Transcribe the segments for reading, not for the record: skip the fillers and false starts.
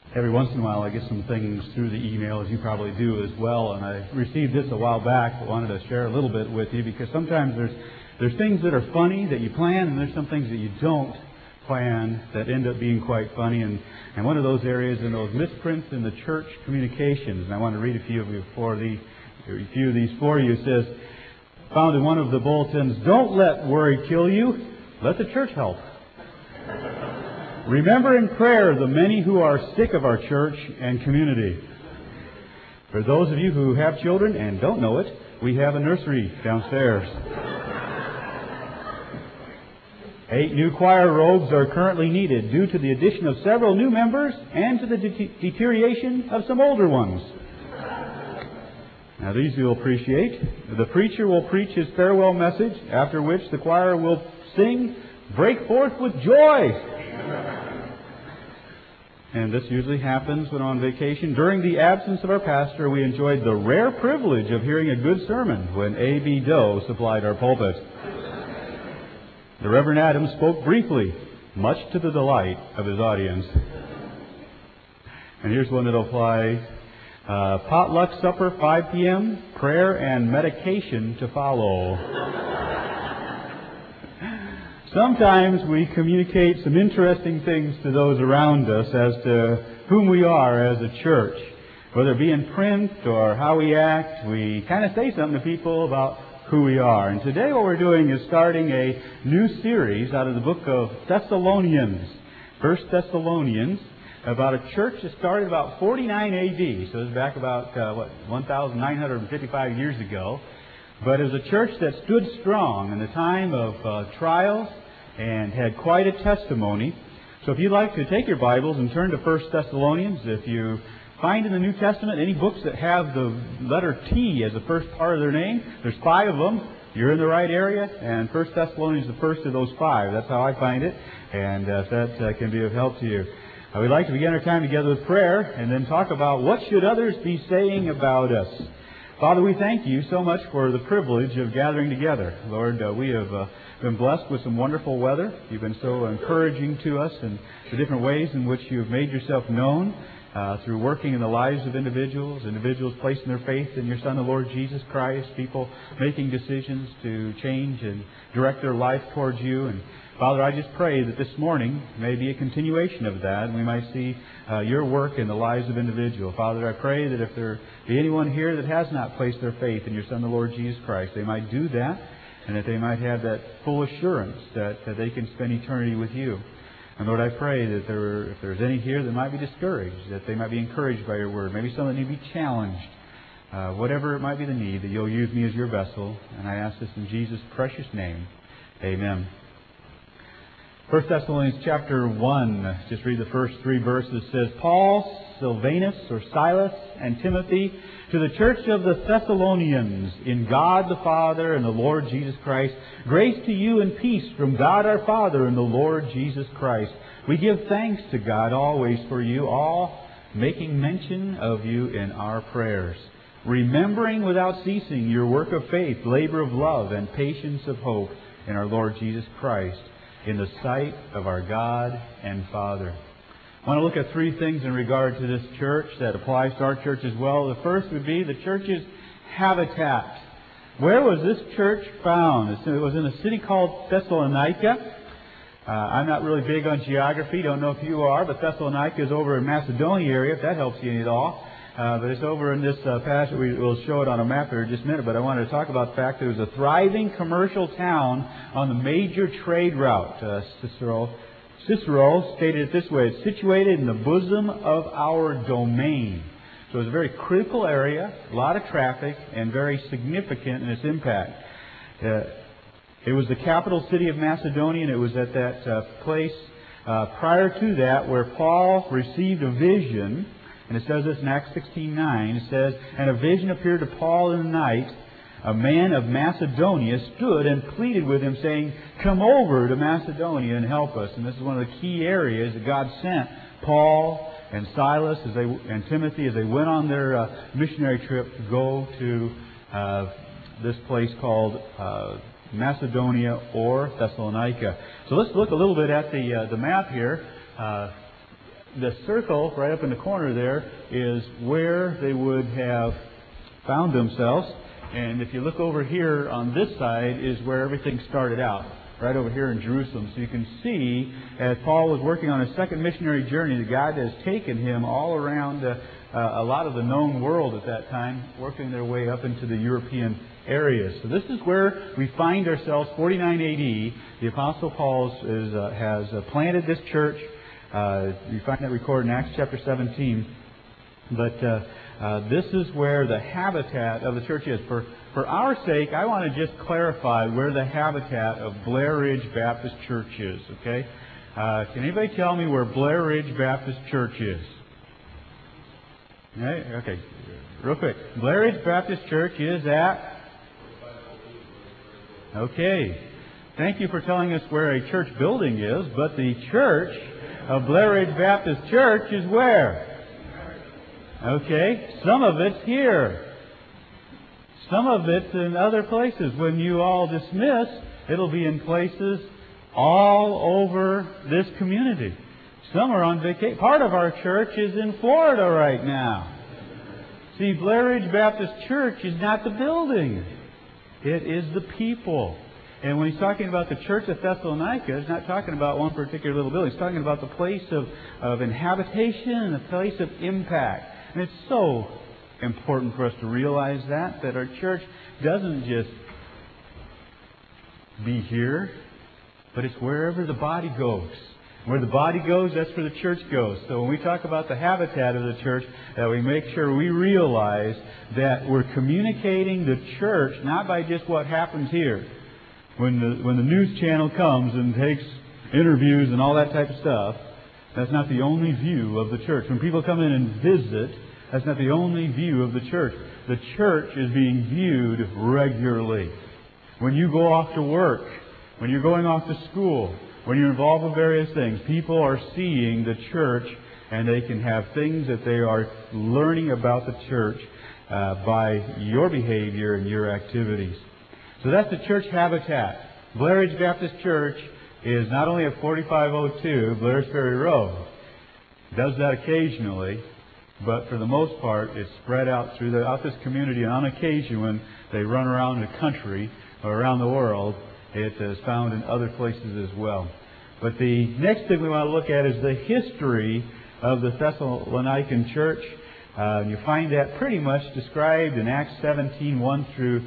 Every once in a while I get some things through the email, as you probably do as well, and I received this a while back, but wanted to share a little bit with you because sometimes there's things that are funny that you plan, and there's some things that you don't plan that end up being quite funny, and one of those areas in those misprints in the church communications, and I want to read a few of these for you. It says, found in one of the bulletins, "Don't let worry kill you, let the church help. Remember in prayer the many who are sick of our church and community." For those of you who have children and don't know it, we have a nursery downstairs. 8 new choir robes are currently needed due to the addition of several new members and to the deterioration of some older ones. Now these you'll appreciate. The preacher will preach his farewell message, after which the choir will sing, "Break forth with joy." And this usually happens when on vacation. During the absence of our pastor, we enjoyed the rare privilege of hearing a good sermon when A.B. Doe supplied our pulpit. The Reverend Adams spoke briefly, much to the delight of his audience. And here's one that'll apply. Potluck supper, 5 p.m., prayer and medication to follow. Sometimes we communicate some interesting things to those around us as to whom we are as a church. Whether it be in print or how we act, we kind of say something to people about who we are. And today what we're doing is starting a new series out of the book of Thessalonians, 1 Thessalonians, about a church that started about 49 A.D., so it's back about, 1,955 years ago. But it was a church that stood strong in the time of trials and had quite a testimony. So if you'd like to take your Bibles and turn to 1 Thessalonians, if you find in the New Testament any books that have the letter T as the first part of their name, there's 5 of them. You're in the right area, and 1 Thessalonians is the first of those 5. That's how I find it, and if that can be of help to you. We'd like to begin our time together with prayer and then talk about what should others be saying about us. Father, we thank you so much for the privilege of gathering together. Lord, we have been blessed with some wonderful weather. You've been so encouraging to us in the different ways in which you've made yourself known through working in the lives of individuals placing their faith in your Son, the Lord Jesus Christ, people making decisions to change and direct their life towards you. And Father, I just pray that this morning may be a continuation of that, and we might see your work in the lives of individuals. Father, I pray that if there be anyone here that has not placed their faith in your Son, the Lord Jesus Christ, they might do that, and that they might have that full assurance that they can spend eternity with you. And Lord, I pray that if there's any here that might be discouraged, that they might be encouraged by your word. Maybe some that need to be challenged. Whatever it might be the need, that you'll use me as your vessel. And I ask this in Jesus' precious name. Amen. 1 Thessalonians chapter 1, just read the first 3 verses. It says, Paul, Silvanus, or Silas, and Timothy, to the church of the Thessalonians, in God the Father and the Lord Jesus Christ, grace to you and peace from God our Father and the Lord Jesus Christ. We give thanks to God always for you all, making mention of you in our prayers, remembering without ceasing your work of faith, labor of love, and patience of hope in our Lord Jesus Christ, in the sight of our God and Father. I want to look at 3 things in regard to this church that applies to our church as well. The first would be the church's habitat. Where was this church found? It was in a city called Thessalonica. I'm not really big on geography. Don't know if you are, but Thessalonica is over in Macedonia area, if that helps you any at all. But it's over in this passage. We'll show it on a map here in just a minute. But I wanted to talk about the fact that it was a thriving commercial town on the major trade route. Cicero stated it this way: it's situated in the bosom of our domain. So it's a very critical area, a lot of traffic, and very significant in its impact. It was the capital city of Macedonia, and it was at that place prior to that where Paul received a vision. And it says this in Acts 16:9. It says, and a vision appeared to Paul in the night. A man of Macedonia stood and pleaded with him, saying, come over to Macedonia and help us. And this is one of the key areas that God sent Paul and Silas and Timothy as they went on their missionary trip to go to this place called Macedonia or Thessalonica. So let's look a little bit at the map here. the circle right up in the corner there is where they would have found themselves. And if you look over here on this side is where everything started out, right over here in Jerusalem. So you can see, as Paul was working on his second missionary journey, that God has taken him all around a lot of the known world at that time, working their way up into the European areas. So this is where we find ourselves, 49 A.D. The Apostle Paul has planted this church. You find that recorded in Acts chapter 17. But this is where the habitat of the church is. For our sake, I want to just clarify where the habitat of Blair Ridge Baptist Church is. Okay? Can anybody tell me where Blair Ridge Baptist Church is? Right? Okay. Real quick. Blair Ridge Baptist Church is at... Okay. Thank you for telling us where a church building is, but the church of Blair Ridge Baptist Church is where? Okay. Some of it's here. Some of it's in other places. When you all dismiss, it'll be in places all over this community. Some are on vacation. Part of our church is in Florida right now. See, Blair Ridge Baptist Church is not the building. It is the people. And when he's talking about the church of Thessalonica, he's not talking about one particular little building. He's talking about the place of inhabitation and the place of impact. And it's so important for us to realize that our church doesn't just be here, but it's wherever the body goes. Where the body goes, that's where the church goes. So when we talk about the habitat of the church, that we make sure we realize that we're communicating the church not by just what happens here. When the news channel comes and takes interviews and all that type of stuff, that's not the only view of the church. When people come in and visit, that's not the only view of the church. The church is being viewed regularly. When you go off to work, when you're going off to school, when you're involved with various things, people are seeing the church, and they can have things that they are learning about the church by your behavior and your activities. So that's the church habitat. Blair Ridge Baptist Church is not only at 4502 Blairs Ferry Road. It does that occasionally, but for the most part, it's spread out throughout this community. And on occasion, when they run around the country or around the world, it is found in other places as well. But the next thing we want to look at is the history of the Thessalonican church. You find that pretty much described in Acts 17, 1 through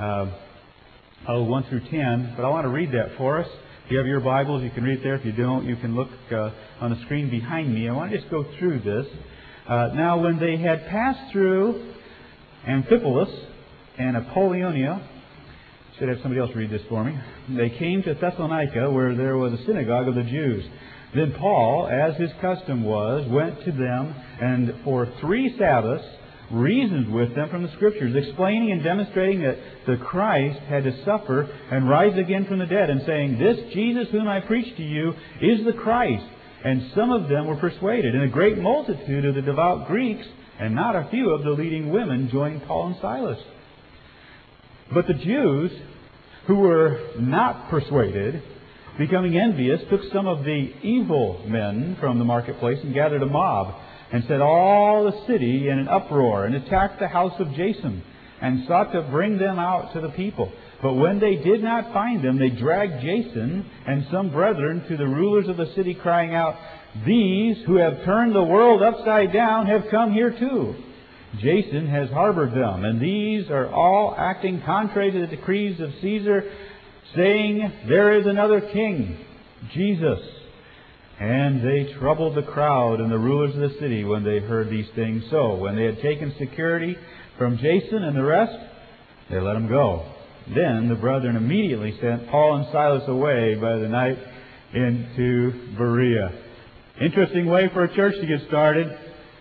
10. But I want to read that for us. If you have your Bibles, you can read it there. If you don't, you can look on the screen behind me. I want to just go through this. Now, when they had passed through Amphipolis and Apollonia, should have somebody else read this for me. They came to Thessalonica, where there was a synagogue of the Jews. Then Paul, as his custom was, went to them, and for 3 Sabbaths reasoned with them from the Scriptures, explaining and demonstrating that the Christ had to suffer and rise again from the dead, and saying, "This Jesus whom I preach to you is the Christ." And some of them were persuaded, and a great multitude of the devout Greeks, and not a few of the leading women, joined Paul and Silas. But the Jews, who were not persuaded, becoming envious, took some of the evil men from the marketplace and gathered a mob, and set all the city in an uproar, and attacked the house of Jason, and sought to bring them out to the people. But when they did not find them, they dragged Jason and some brethren to the rulers of the city, crying out, "These who have turned the world upside down have come here too. Jason has harbored them, and these are all acting contrary to the decrees of Caesar, saying, 'There is another king, Jesus.'" And they troubled the crowd and the rulers of the city when they heard these things. So, when they had taken security from Jason and the rest, they let him go. Then the brethren immediately sent Paul and Silas away by the night into Berea. Interesting way for a church to get started.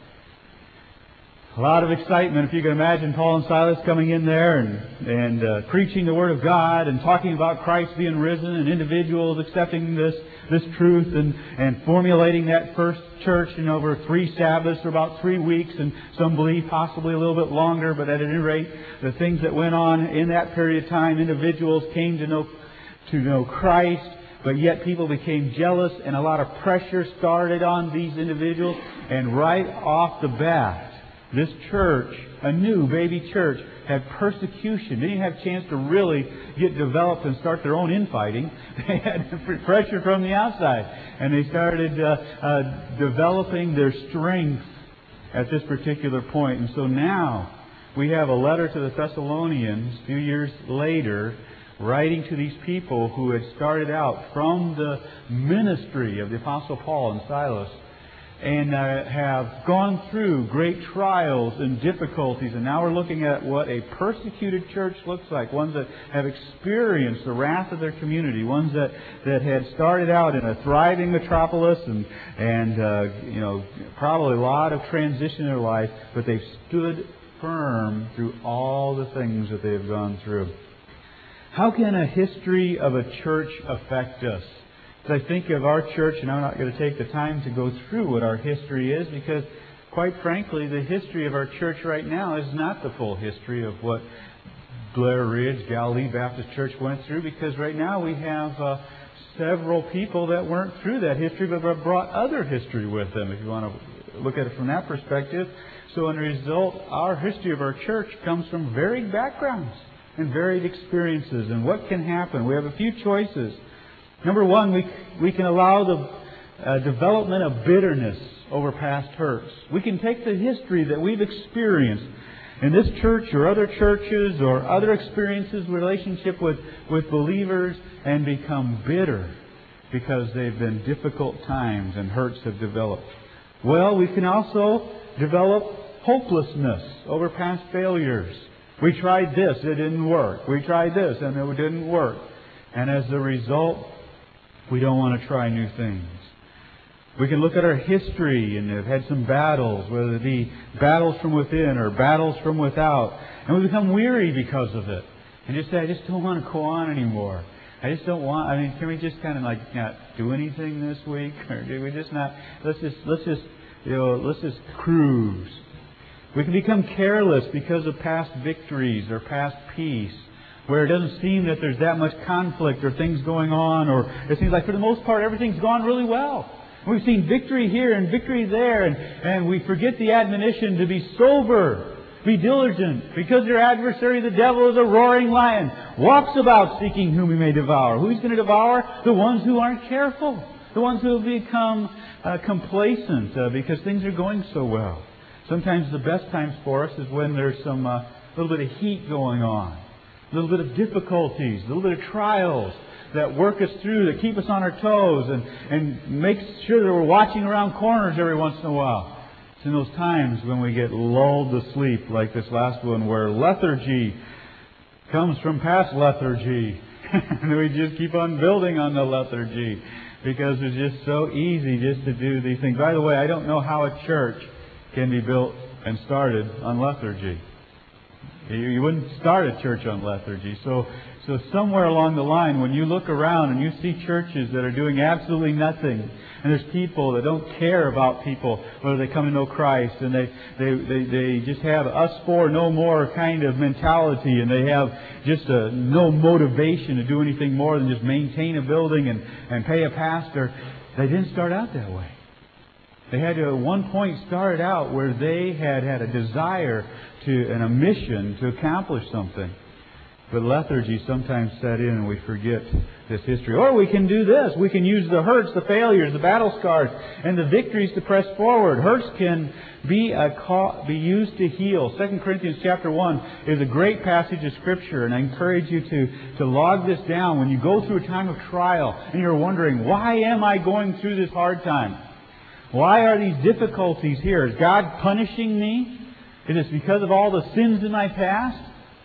A lot of excitement. If you can imagine Paul and Silas coming in there and preaching the Word of God and talking about Christ being risen, and individuals accepting this truth and formulating that first church in over 3 Sabbaths or about 3 weeks, and some believe possibly a little bit longer. But at any rate, the things that went on in that period of time, individuals came to know Christ. but yet people became jealous and a lot of pressure started on these individuals. And right off the bat, this church, a new baby church, had persecution. They didn't have a chance to really get developed and start their own infighting. They had pressure from the outside. And they started developing their strength at this particular point. And so now we have a letter to the Thessalonians a few years later, writing to these people who had started out from the ministry of the Apostle Paul and Silas, and have gone through great trials and difficulties. And now we're looking at what a persecuted church looks like. Ones that have experienced the wrath of their community. Ones that had started out in a thriving metropolis and probably a lot of transition in their life. But they've stood firm through all the things that they have gone through. How can a history of a church affect us? As I think of our church, and I'm not going to take the time to go through what our history is, because quite frankly, the history of our church right now is not the full history of what Blair Ridge Galilee Baptist Church went through, because right now we have several people that weren't through that history, but brought other history with them, if you want to look at it from that perspective. So as a result, our history of our church comes from varied backgrounds and varied experiences. And what can happen? We have a few choices. Number one, we can allow the development of bitterness over past hurts. We can take the history that we've experienced in this church or other churches or other experiences, relationship with believers, and become bitter because they've been difficult times and hurts have developed. Well, we can also develop hopelessness over past failures. We tried this, it didn't work. We tried this, and it didn't work. And as a result, we don't want to try new things. We can look at our history and have had some battles, whether it be battles from within or battles from without. And we become weary because of it. And just say, I just don't want to go on anymore. I just don't want, can we just kind of like not do anything this week? Or do we just not, let's just cruise. We can become careless because of past victories or past peace, where it doesn't seem that there's that much conflict or things going on, or it seems like for the most part everything's gone really well. We've seen victory here and victory there, and we forget the admonition to be sober, be diligent, because your adversary, the devil, is a roaring lion, walks about seeking whom he may devour. Who's going to devour? The ones who aren't careful, the ones who have become complacent because things are going so well. Sometimes the best times for us is when there's some little bit of heat going on, a little bit of difficulties, a little bit of trials that work us through, that keep us on our toes and make sure that we're watching around corners every once in a while. It's in those times when we get lulled to sleep, like this last one, where lethargy comes from past lethargy. And we just keep on building on the lethargy because it's just so easy just to do these things. By the way, I don't know how a church can be built and started on lethargy. You wouldn't start a church on lethargy. So somewhere along the line, when you look around and you see churches that are doing absolutely nothing, and there's people that don't care about people, whether they come to know Christ, and they just have us for no more kind of mentality, and they have just no motivation to do anything more than just maintain a building and pay a pastor. They didn't start out that way. They had to at one point start out where they had a desire and a mission to accomplish something. But lethargy sometimes set in and we forget this history. Or we can do this. We can use the hurts, the failures, the battle scars, and the victories to press forward. Hurts can be used to heal. 2 Corinthians chapter 1 is a great passage of Scripture, and I encourage you to log this down when you go through a time of trial and you're wondering, why am I going through this hard time? Why are these difficulties here? Is God punishing me? Is it because of all the sins in my past?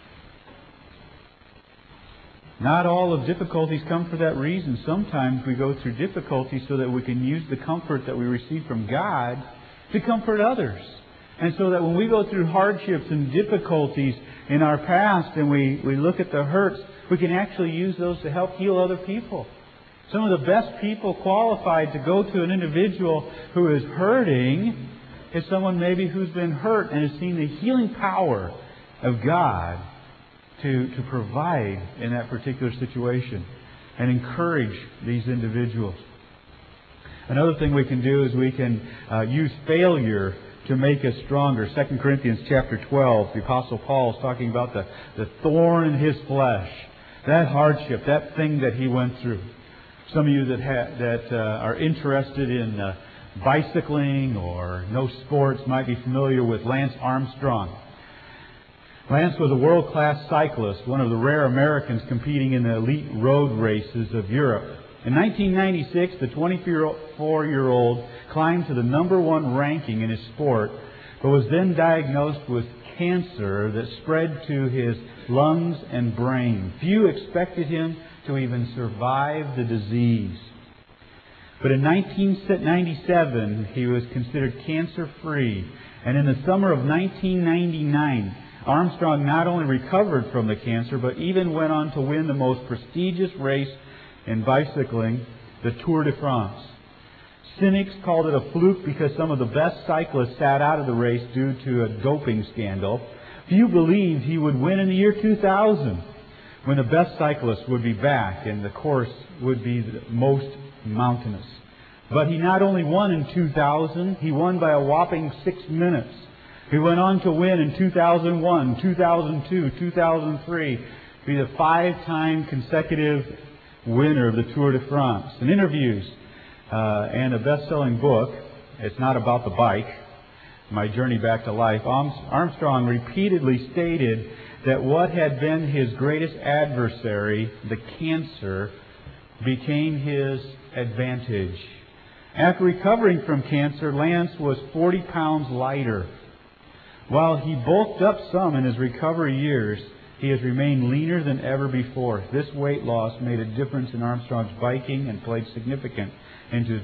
Not all of difficulties come for that reason. Sometimes we go through difficulties so that we can use the comfort that we receive from God to comfort others. And so that when we go through hardships and difficulties in our past and we look at the hurts, we can actually use those to help heal other people. Some of the best people qualified to go to an individual who is hurting is someone maybe who's been hurt and has seen the healing power of God to provide in that particular situation. and encourage these individuals. Another thing we can do is we can use failure to make us stronger. 2 Corinthians chapter 12, the Apostle Paul is talking about the thorn in his flesh, that hardship, that thing that he went through. Some of you that are interested in bicycling or know sports might be familiar with Lance Armstrong. Lance was a world-class cyclist, one of the rare Americans competing in the elite road races of Europe. In 1996, the 24-year-old climbed to the number one ranking in his sport, but was then diagnosed with cancer that spread to his lungs and brain. Few expected him to even survive the disease. But in 1997, he was considered cancer-free. And in the summer of 1999, Armstrong not only recovered from the cancer, but even went on to win the most prestigious race in bicycling, the Tour de France. Cynics called it a fluke because some of the best cyclists sat out of the race due to a doping scandal. Few believed he would win in the year 2000, when the best cyclists would be back and the course would be the most mountainous. But he not only won in 2000, he won by a whopping 6 minutes. He went on to win in 2001, 2002, 2003, be the 5-time consecutive winner of the Tour de France. In interviews and a best-selling book, it's not about the bike, My Journey Back to Life, Armstrong repeatedly stated that what had been his greatest adversary, the cancer, became his advantage. After recovering from cancer, Lance was 40 pounds lighter. While he bulked up some in his recovery years, he has remained leaner than ever before. This weight loss made a difference in Armstrong's biking and played significantly into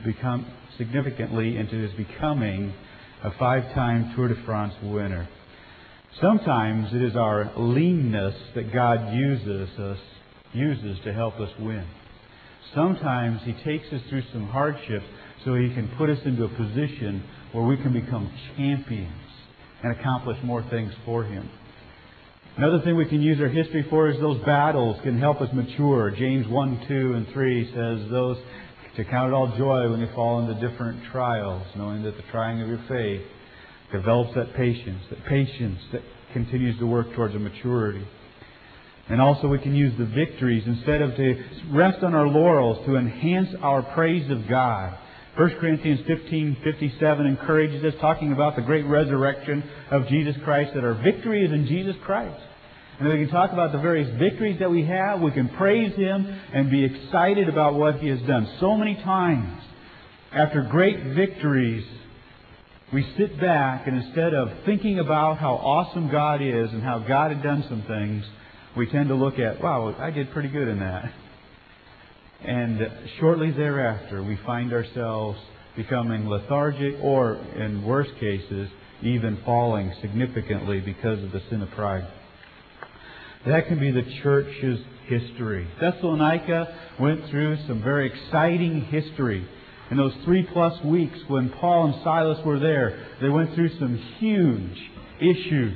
his becoming a 5-time Tour de France winner. Sometimes it is our leanness that God uses to help us win. Sometimes He takes us through some hardships so He can put us into a position where we can become champions and accomplish more things for Him. Another thing we can use our history for is those battles can help us mature. James 1, 2, and 3 says those to count it all joy when you fall into different trials, knowing that the trying of your faith develops that patience that continues to work towards a maturity. And also we can use the victories instead of to rest on our laurels to enhance our praise of God. 1 Corinthians 15:57 encourages us, talking about the great resurrection of Jesus Christ, that our victory is in Jesus Christ. And we can talk about the various victories that we have. We can praise Him and be excited about what He has done. So many times, after great victories, we sit back and instead of thinking about how awesome God is and how God had done some things, we tend to look at, wow, I did pretty good in that. And shortly thereafter, we find ourselves becoming lethargic or, in worse cases, even falling significantly because of the sin of pride. That can be the church's history. Thessalonica went through some very exciting history. In those 3+ weeks when Paul and Silas were there, they went through some huge issues.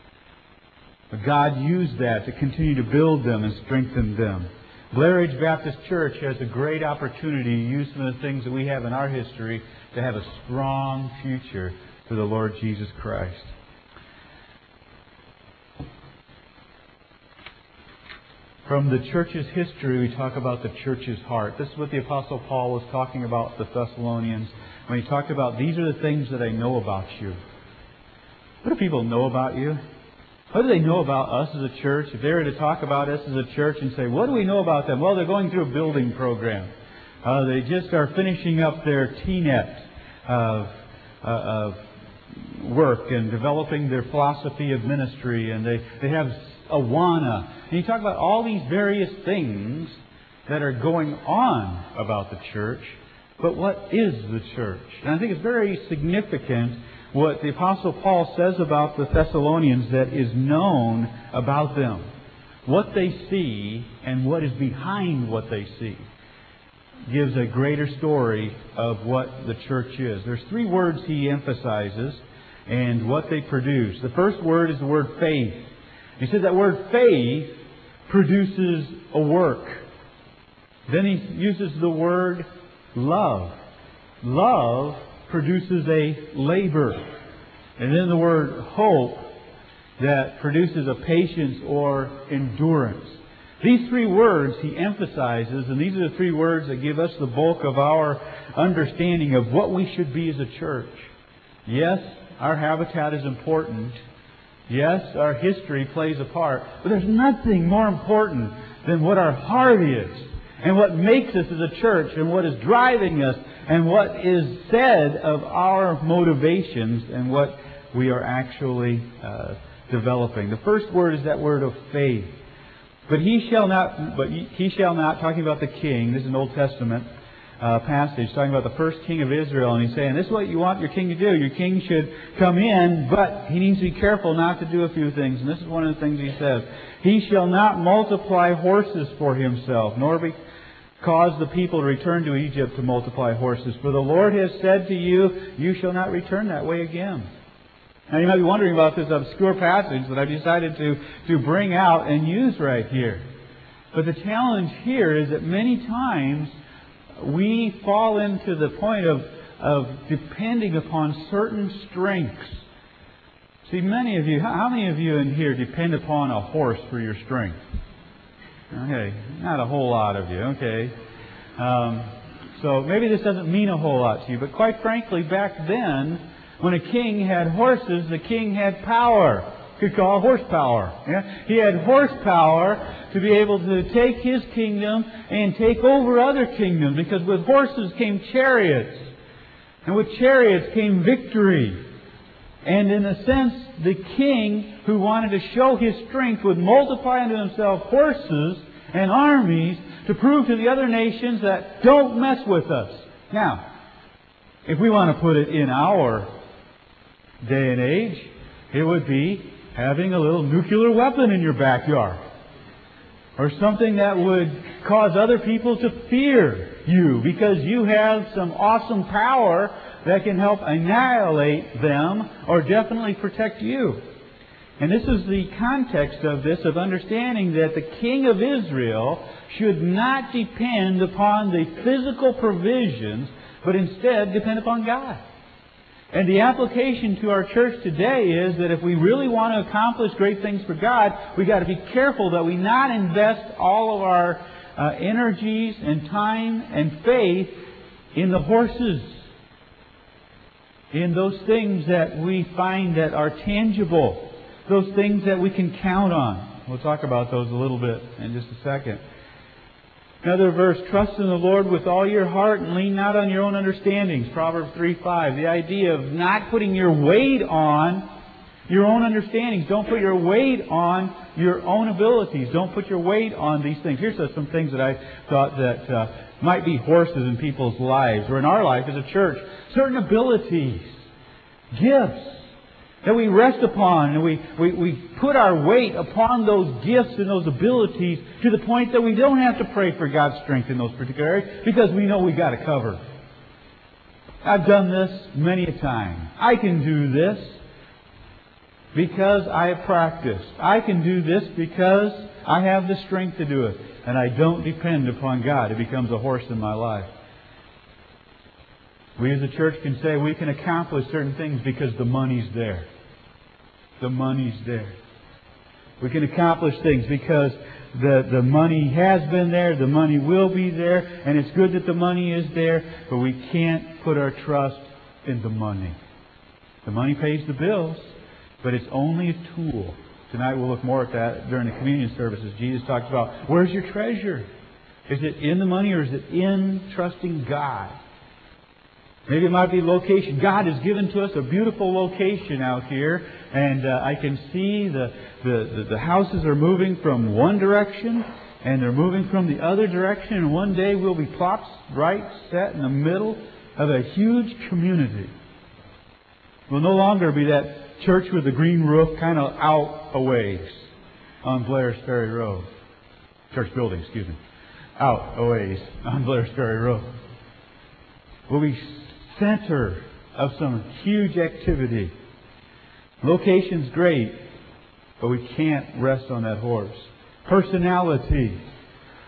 But God used that to continue to build them and strengthen them. Blair Ridge Baptist Church has a great opportunity to use some of the things that we have in our history to have a strong future for the Lord Jesus Christ. From the church's history, we talk about the church's heart. This is what the Apostle Paul was talking about the Thessalonians when he talked about, these are the things that I know about you. What do people know about you? What do they know about us as a church? If they were to talk about us as a church and say, what do we know about them? Well, they're going through a building program. They just are finishing up their TNET of work and developing their philosophy of ministry. And they have Awana. And you talk about all these various things that are going on about the church. But what is the church? And I think it's very significant what the Apostle Paul says about the Thessalonians that is known about them. What they see and what is behind what they see gives a greater story of what the church is. There's 3 words he emphasizes and what they produce. The first word is the word faith. He says that word faith produces a work. Then he uses the word love. Love produces a labor. And then the word hope that produces a patience or endurance. These three words he emphasizes, and these are the three words that give us the bulk of our understanding of what we should be as a church. Yes, our habitat is important. Yes, our history plays a part. But there's nothing more important than what our heart is, and what makes us as a church, and what is driving us, and what is said of our motivations, and what we are actually developing. The first word is that word of faith. But he shall not, talking about the king. This is an Old Testament passage, talking about the first king of Israel. And he's saying, this is what you want your king to do. Your king should come in, but he needs to be careful not to do a few things. And this is one of the things he says. He shall not multiply horses for himself, nor cause the people to return to Egypt to multiply horses. For the Lord has said to you, you shall not return that way again. Now you might be wondering about this obscure passage that I've decided to bring out and use right here. But the challenge here is that many times we fall into the point of depending upon certain strengths. See, many of you, how many of you in here depend upon a horse for your strength? Okay, not a whole lot of you, okay. So maybe this doesn't mean a whole lot to you, but quite frankly, back then, when a king had horses, the king had power. You could call it horsepower. Yeah? He had horsepower to be able to take his kingdom and take over other kingdoms. Because with horses came chariots. And with chariots came victory. And in a sense, the king who wanted to show his strength would multiply unto himself horses and armies to prove to the other nations that don't mess with us. Now, if we want to put it in our day and age, it would be having a little nuclear weapon in your backyard. Or something that would cause other people to fear you because you have some awesome power that can help annihilate them or definitely protect you. And this is the context of this, of understanding that the king of Israel should not depend upon the physical provisions, but instead depend upon God. And the application to our church today is that if we really want to accomplish great things for God, we've got to be careful that we not invest all of our energies and time and faith in the horses, in those things that we find that are tangible, those things that we can count on. We'll talk about those a little bit in just a second. Another verse, trust in the Lord with all your heart and lean not on your own understandings. Proverbs 3:5. The idea of not putting your weight on your own understandings. Don't put your weight on your own abilities. Don't put your weight on these things. Here's some things that I thought that might be horses in people's lives, or in our life as a church. Certain abilities, gifts that we rest upon, and we put our weight upon those gifts and those abilities to the point that we don't have to pray for God's strength in those particular areas because we know we've got it covered. I've done this many a time. I can do this because I have practiced. I can do this because I have the strength to do it. And I don't depend upon God. It becomes a horse in my life. We as a church can say we can accomplish certain things because the money's there. The money's there. We can accomplish things because the money has been there, the money will be there, and it's good that the money is there, but we can't put our trust in the money. The money pays the bills, but it's only a tool. Tonight we'll look more at that during the communion services. Jesus talks about, where's your treasure? Is it in the money or is it in trusting God? Maybe it might be location. God has given to us a beautiful location out here, and I can see the houses are moving from one direction, and they're moving from the other direction, and one day we'll be plopped right set in the middle of a huge community. We'll no longer be that church with the green roof kind of out a ways on Blair's Ferry Road. Church building, excuse me. Out a ways on Blair's Ferry Road. We'll be center of some huge activity. Location's great, but we can't rest on that horse. Personality.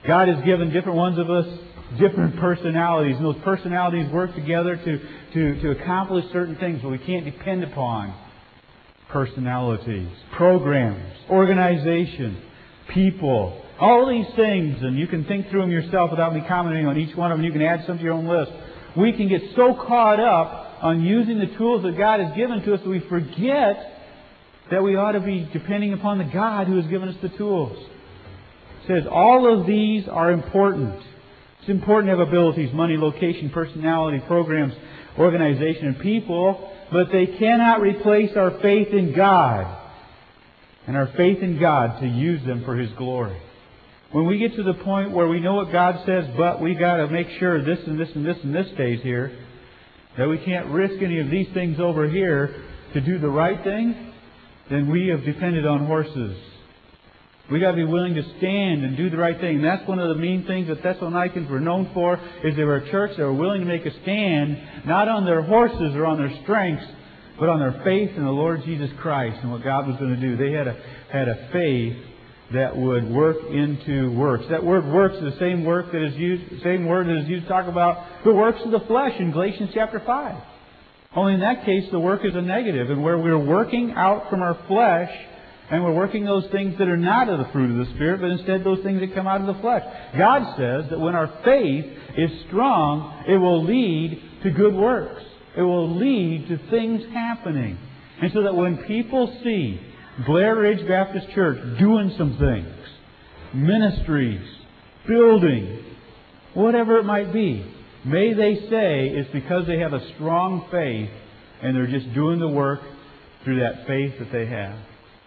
God has given different ones of us different personalities, and those personalities work together to accomplish certain things, but we can't depend upon personalities, programs, organization, people, all these things, and you can think through them yourself without me commenting on each one of them. You can add some to your own list. We can get so caught up on using the tools that God has given to us that we forget that we ought to be depending upon the God who has given us the tools. It says all of these are important. It's important to have abilities, money, location, personality, programs, organization, and people, but they cannot replace our faith in God and our faith in God to use them for His glory. When we get to the point where we know what God says, but we got to make sure this and this and this and this stays here, that we can't risk any of these things over here to do the right thing, then we have depended on horses. We got to be willing to stand and do the right thing. And that's one of the main things that Thessalonians were known for, is they were a church that were willing to make a stand, not on their horses or on their strengths, but on their faith in the Lord Jesus Christ and what God was going to do. They had a faith that would work into works. That word "works" is the same word that is used to talk about the works of the flesh in Galatians chapter 5. Only in that case, the work is a negative, and where we're working out from our flesh, and we're working those things that are not of the fruit of the Spirit, but instead those things that come out of the flesh. God says that when our faith is strong, it will lead to good works. It will lead to things happening. And so that when people see Blair Ridge Baptist Church doing some things, ministries, building, whatever it might be, may they say it's because they have a strong faith and they're just doing the work through that faith that they have.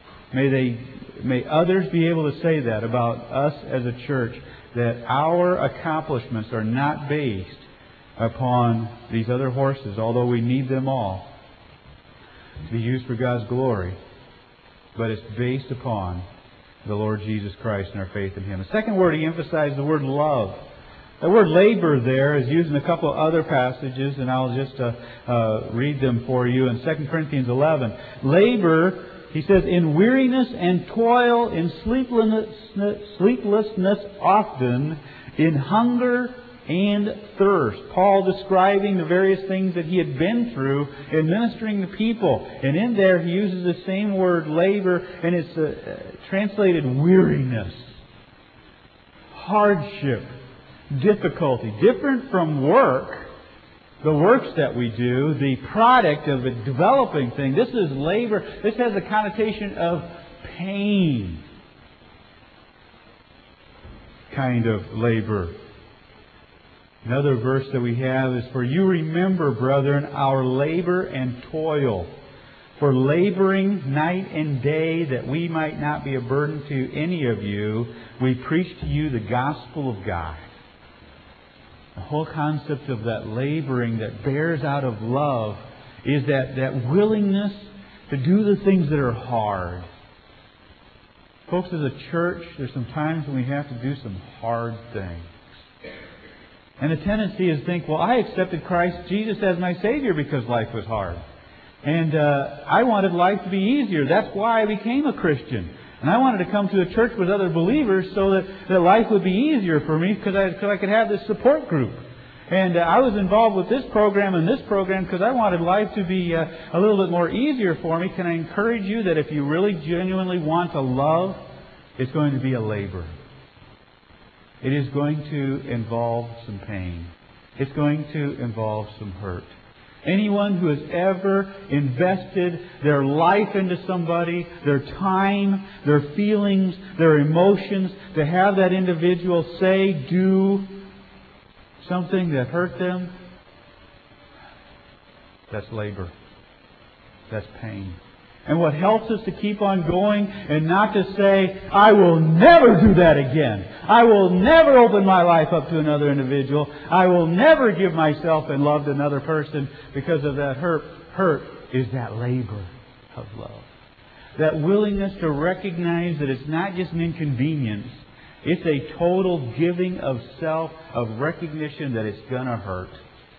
May others be able to say that about us as a church, that our accomplishments are not based upon these other horses, although we need them all to be used for God's glory, but it's based upon the Lord Jesus Christ and our faith in Him. The second word he emphasized, the word love. The word labor there is used in a couple of other passages, and I'll just read them for you. In 2 Corinthians 11, labor, he says, in weariness and toil, in sleeplessness often, in hunger and thirst. Paul describing the various things that he had been through in ministering to people. And in there he uses the same word, labor, and it's translated weariness, hardship, difficulty. Different from work, the works that we do, the product of a developing thing. This is labor. This has a connotation of pain kind of labor. Another verse that we have is, for you remember, brethren, our labor and toil, for laboring night and day, that we might not be a burden to any of you, we preach to you the gospel of God. The whole concept of that laboring that bears out of love is that willingness to do the things that are hard. Folks, as a church, there's some times when we have to do some hard things. And the tendency is to think, well, I accepted Christ Jesus as my Savior because life was hard. And I wanted life to be easier. That's why I became a Christian. And I wanted to come to a church with other believers so that life would be easier for me because I could have this support group. And I was involved with this program and this program because I wanted life to be a little bit more easier for me. Can I encourage you that if you really genuinely want to love, it's going to be a labor. It is going to involve some pain. It's going to involve some hurt. Anyone who has ever invested their life into somebody, their time, their feelings, their emotions, to have that individual say, do something that hurt them, that's labor. That's pain. And what helps us to keep on going and not to say, I will never do that again. I will never open my life up to another individual. I will never give myself in love to another person because of that hurt is that labor of love. That willingness to recognize that it's not just an inconvenience. It's a total giving of self, of recognition that it's going to hurt.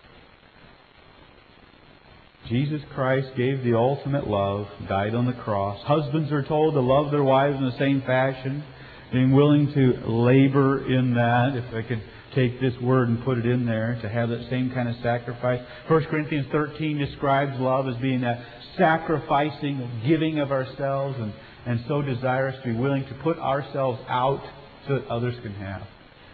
Jesus Christ gave the ultimate love, died on the cross. Husbands are told to love their wives in the same fashion. Being willing to labor in that, if I could take this word and put it in there, to have that same kind of sacrifice. 1 Corinthians 13 describes love as being that sacrificing, giving of ourselves, and so desirous to be willing to put ourselves out so that others can have.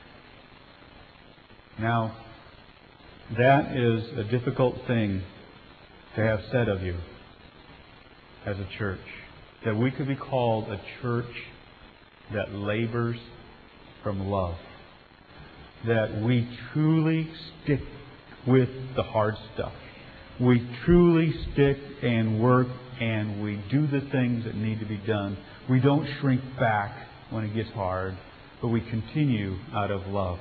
Now, that is a difficult thing to have said of you as a church. That we could be called a church that labors from love. That we truly stick with the hard stuff. We truly stick and work and we do the things that need to be done. We don't shrink back when it gets hard, but we continue out of love.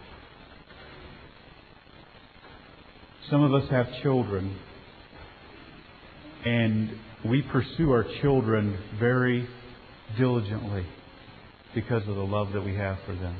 Some of us have children, and we pursue our children very diligently because of the love that we have for them.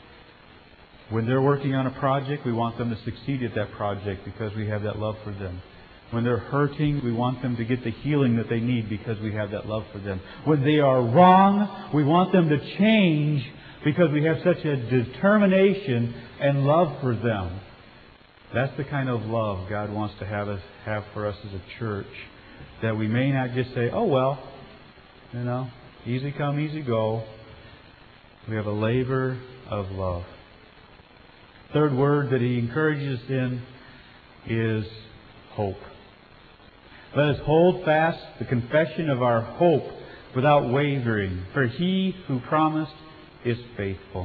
When they're working on a project, we want them to succeed at that project because we have that love for them. When they're hurting, we want them to get the healing that they need because we have that love for them. When they are wrong, we want them to change because we have such a determination and love for them. That's the kind of love God wants to have for us as a church. That we may not just say, oh well, easy come, easy go. We have a labor of love. Third word that he encourages us in is hope. Let us hold fast the confession of our hope without wavering, for he who promised is faithful.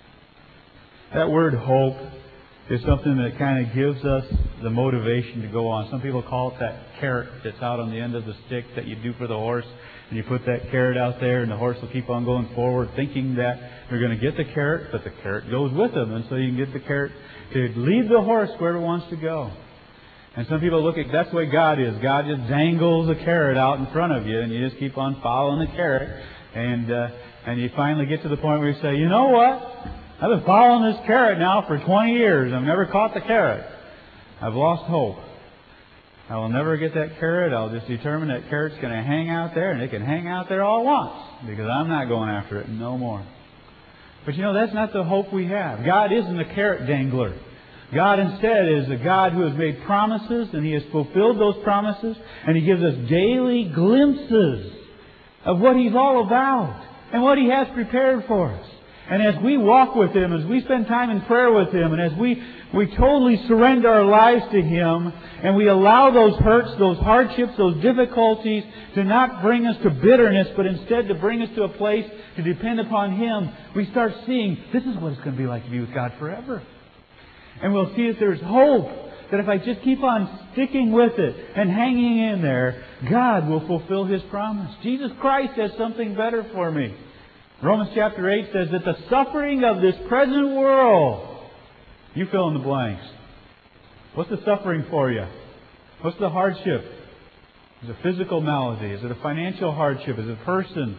That word hope is something that kind of gives us the motivation to go on. Some people call it that carrot that's out on the end of the stick that you do for the horse. And you put that carrot out there and the horse will keep on going forward thinking that you're going to get the carrot, but the carrot goes with him. And so you can get the carrot to lead the horse where it wants to go. And some people look at that's the way God is. God just dangles a carrot out in front of you and you just keep on following the carrot. And you finally get to the point where you say, you know what? I've been following this carrot now for 20 years. I've never caught the carrot. I've lost hope. I will never get that carrot. I'll just determine that carrot's going to hang out there, and it can hang out there all it wants because I'm not going after it no more. But that's not the hope we have. God isn't a carrot dangler. God instead is a God who has made promises, and He has fulfilled those promises, and He gives us daily glimpses of what He's all about and what He has prepared for us. And as we walk with Him, as we spend time in prayer with Him, and as we totally surrender our lives to Him, and we allow those hurts, those hardships, those difficulties to not bring us to bitterness, but instead to bring us to a place to depend upon Him, we start seeing this is what it's going to be like to be with God forever. And we'll see that there's hope, that if I just keep on sticking with it and hanging in there, God will fulfill His promise. Jesus Christ has something better for me. Romans chapter 8 says that the suffering of this present world, you fill in the blanks. What's the suffering for you? What's the hardship? Is it a physical malady? Is it a financial hardship? Is it a person?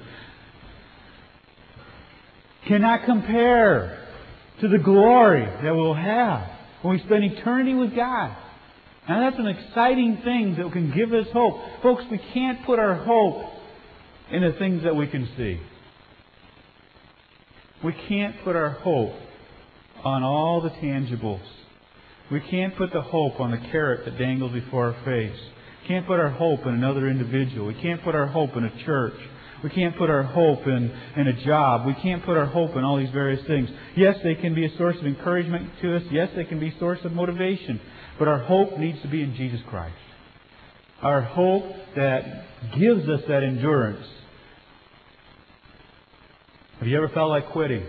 Cannot compare to the glory that we'll have when we spend eternity with God. Now that's an exciting thing that can give us hope. Folks, we can't put our hope in the things that we can see. We can't put our hope on all the tangibles. We can't put the hope on the carrot that dangles before our face. We can't put our hope in another individual. We can't put our hope in a church. We can't put our hope in a job. We can't put our hope in all these various things. Yes, they can be a source of encouragement to us. Yes, they can be a source of motivation. But our hope needs to be in Jesus Christ. Our hope that gives us that endurance. Have you ever felt like quitting?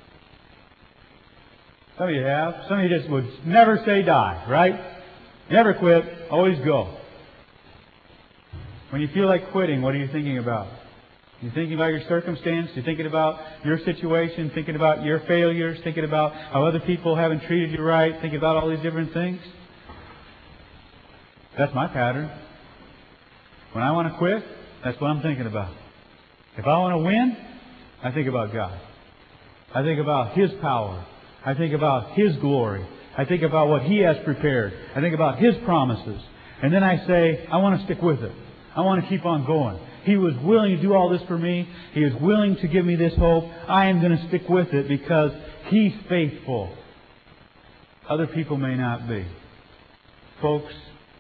Some of you have. Some of you just would never say die, right? Never quit. Always go. When you feel like quitting, what are you thinking about? You're thinking about your circumstance. You're thinking about your situation. Thinking about your failures. Thinking about how other people haven't treated you right. Thinking about all these different things. That's my pattern. When I want to quit, that's what I'm thinking about. If I want to win, I think about God. I think about His power. I think about His glory. I think about what He has prepared. I think about His promises. And then I say, I want to stick with it. I want to keep on going. He was willing to do all this for me. He is willing to give me this hope. I am going to stick with it because He's faithful. Other people may not be. Folks,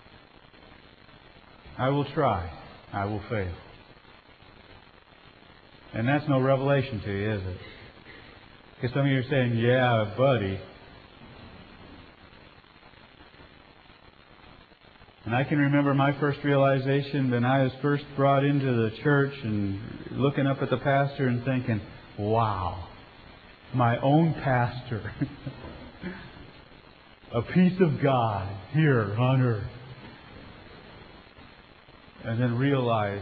I will try. I will fail. And that's no revelation to you, is it? Because some of you are saying, yeah, buddy. And I can remember my first realization when I was first brought into the church and looking up at the pastor and thinking, wow, my own pastor. A piece of God here on earth. And then realize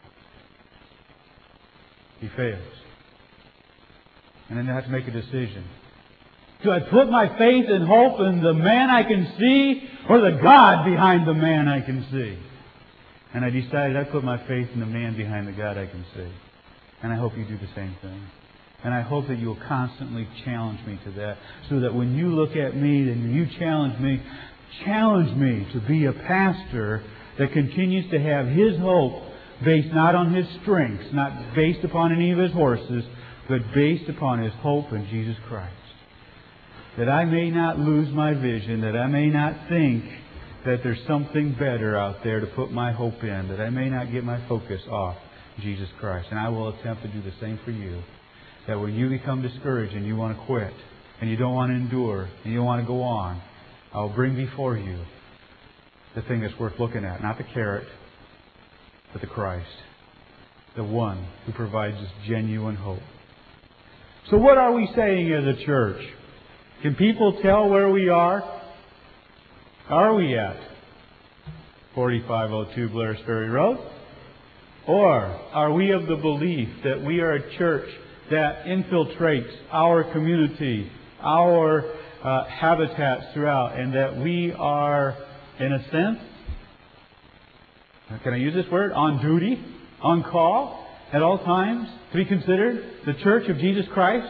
he fails. And then I have to make a decision. Do I put my faith and hope in the man I can see or the God behind the man I can see? And I decided I put my faith in the man behind the God I can see. And I hope you do the same thing. And I hope that you'll constantly challenge me to that, so that when you look at me and you challenge me to be a pastor that continues to have his hope based not on his strengths, not based upon any of his horses, but based upon his hope in Jesus Christ. That I may not lose my vision, that I may not think that there's something better out there to put my hope in, that I may not get my focus off Jesus Christ. And I will attempt to do the same for you. That when you become discouraged and you want to quit, and you don't want to endure, and you don't want to go on, I'll bring before you the thing that's worth looking at. Not the carrot, but the Christ. The one who provides us genuine hope. So what are we saying as a church? Can people tell where we are? Are we at 4502 Blair's Ferry Road? Or are we of the belief that we are a church that infiltrates our community, our habitats throughout, and that we are, in a sense, can I use this word, on duty, on call, at all times, to be considered the Church of Jesus Christ?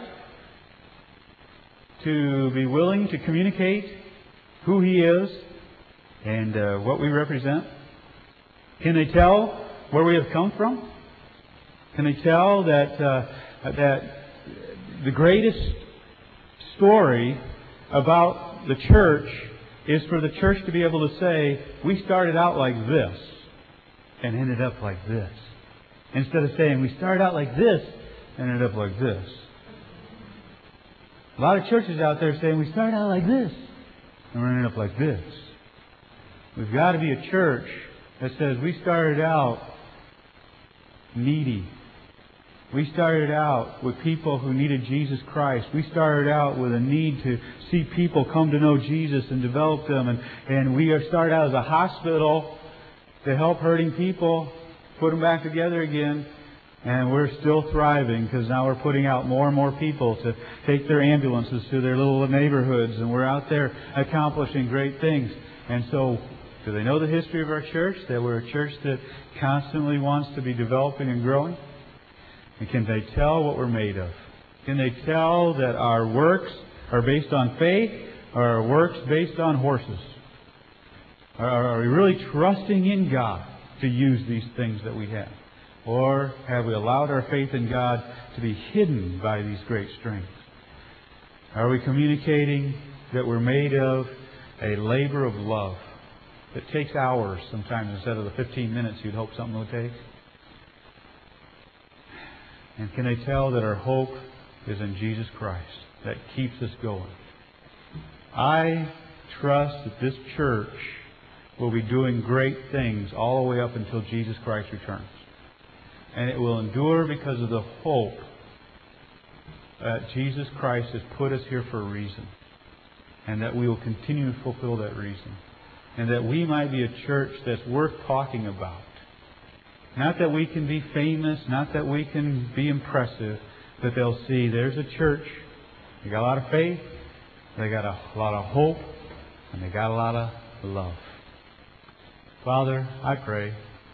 To be willing to communicate who He is and what we represent? Can they tell where we have come from? Can they tell that the greatest story about the church is for the church to be able to say, we started out like this and ended up like this. Instead of saying, we started out like this and ended up like this. A lot of churches out there saying, we started out like this and we're ending up like this. We've got to be a church that says, we started out needy. We started out with people who needed Jesus Christ. We started out with a need to see people come to know Jesus and develop them. And we started out as a hospital to help hurting people, put them back together again. And we're still thriving because now we're putting out more and more people to take their ambulances to their little neighborhoods. And we're out there accomplishing great things. And so, do they know the history of our church? That we're a church that constantly wants to be developing and growing? And can they tell what we're made of? Can they tell that our works are based on faith or our works based on horses? Are we really trusting in God to use these things that we have? Or have we allowed our faith in God to be hidden by these great strengths? Are we communicating that we're made of a labor of love that takes hours sometimes instead of the 15 minutes you'd hope something would take? And can they tell that our hope is in Jesus Christ that keeps us going? I trust that this church will be doing great things all the way up until Jesus Christ returns. And it will endure because of the hope that Jesus Christ has put us here for a reason. And that we will continue to fulfill that reason. And that we might be a church that's worth talking about. Not that we can be famous, not that we can be impressive, but they'll see there's a church. They got a lot of faith, they got a lot of hope, and they got a lot of love. Father, I pray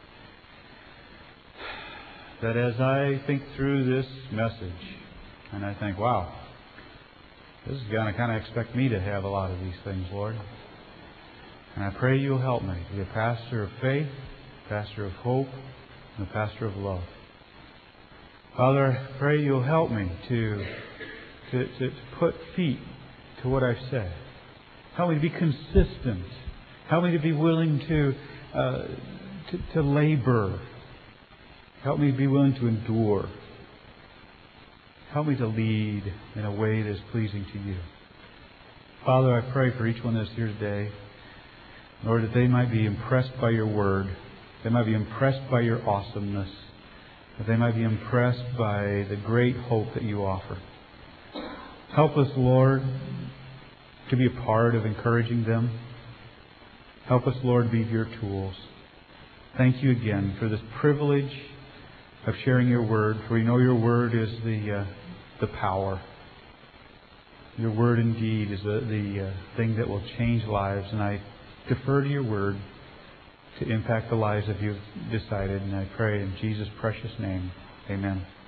that as I think through this message, and I think, wow, this is going to kind of expect me to have a lot of these things, Lord. And I pray you'll help me to be a pastor of faith, pastor of hope, and a pastor of love. Father, I pray you'll help me to put feet to what I've said. Help me to be consistent. Help me to be willing to labor. Help me to be willing to endure. Help me to lead in a way that is pleasing to you. Father, I pray for each one that's here today, Lord, that they might be impressed by your word. They might be impressed by your awesomeness. That they might be impressed by the great hope that you offer. Help us, Lord, to be a part of encouraging them. Help us, Lord, be your tools. Thank you again for this privilege of sharing your word, for we know your word is the power. Your word indeed is the thing that will change lives, and I defer to your word to impact the lives that you've decided, and I pray in Jesus' precious name. Amen.